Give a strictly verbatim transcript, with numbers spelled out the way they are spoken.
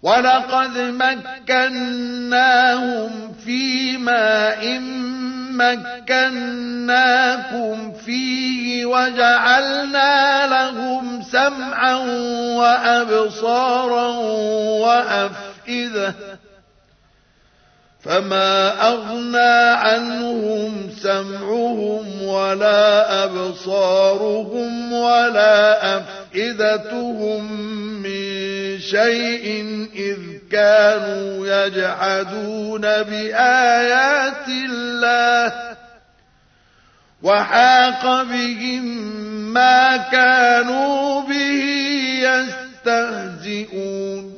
ولقد مكناهم في ماء مكناكم فيه وجعلنا لهم سمعا وأبصارا وأفئدة فما أغنى عنهم سمعهم ولا أبصارهم ولا أفئدتهم من شيء إذ كانوا يجحدون بآيات الله وحاق بهم ما كانوا به يستهزئون